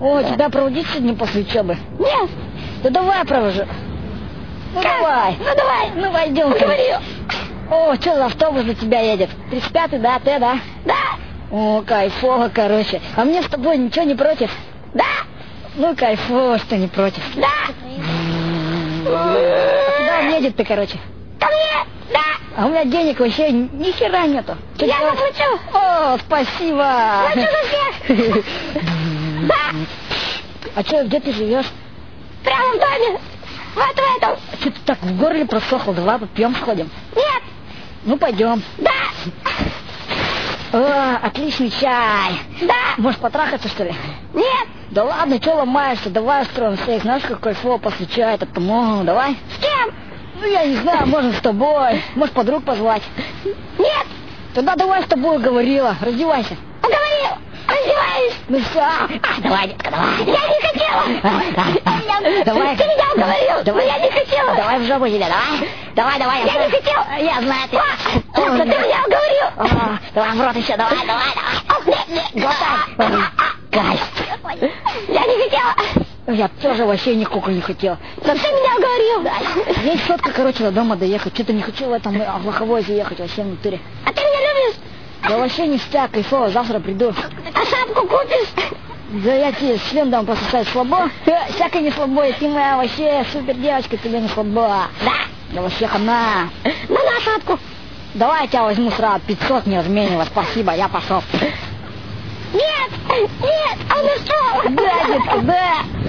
О, тебя проводить сегодня после учебы? Нет. Да давай провожу. Ну как? Давай. Ну давай. Ну пойдем. Говорю. О, что за автобус за тебя едет? 35-й, да, ты, да? Да. О, кайфово, короче. А мне с тобой ничего не против? Да. Ну, кайфово, что не против. Да. Куда он едет-то, короче? Ко мне. Да. А у меня денег вообще ни хера нету. Что Я делать? заплачу. О, спасибо. Плачу за всех. Да. А что, где ты живешь? Прямо в доме. Вот в этом. Что ты так в горле просохло? Давай попьем, сходим. Нет. Ну, пойдем. Да. О, отличный чай. Да. Может, потрахаться, что ли? Нет. Да ладно, что ломаешься? Давай устроим сейф. Знаешь, как кайфово после чая-то, по-моему, давай. С кем? Ну, я не знаю, может, с тобой. Может, подруг позвать. Нет. Тогда давай с тобой, говорила. Раздевайся. Поговорил. Раздеваюсь. Ну все. Давай, детка, давай. Я не хотела. Давай. Ты меня уговорил. Давай. Но я не хотела. Давай в жопу тебя, давай. Давай. Я не хотела. Я знаю, ты. Ладно, ты меня уговорил. Давай в рот еще, давай. Глотай. Кайф. Я не хотела. Я тоже вообще никакого не хотел. Но ты меня уговорил. Мне четко, короче, до дома доехать. Что-то не хочу в этом Влаховой заехать вообще внутрь. А ты меня любишь? Да вообще ништяк, кайфово, завтра приду. А шапку купишь? Да я тебе член дам просто стать слабо. Всякой не слабо, ты моя вообще супер девочка, тебе не слабо. Да. Да вообще хана. На шапку. Давай я тебя возьму сразу, 500 не разменивать, спасибо, я пошел. Нет, а он ушел. Да, детка, да.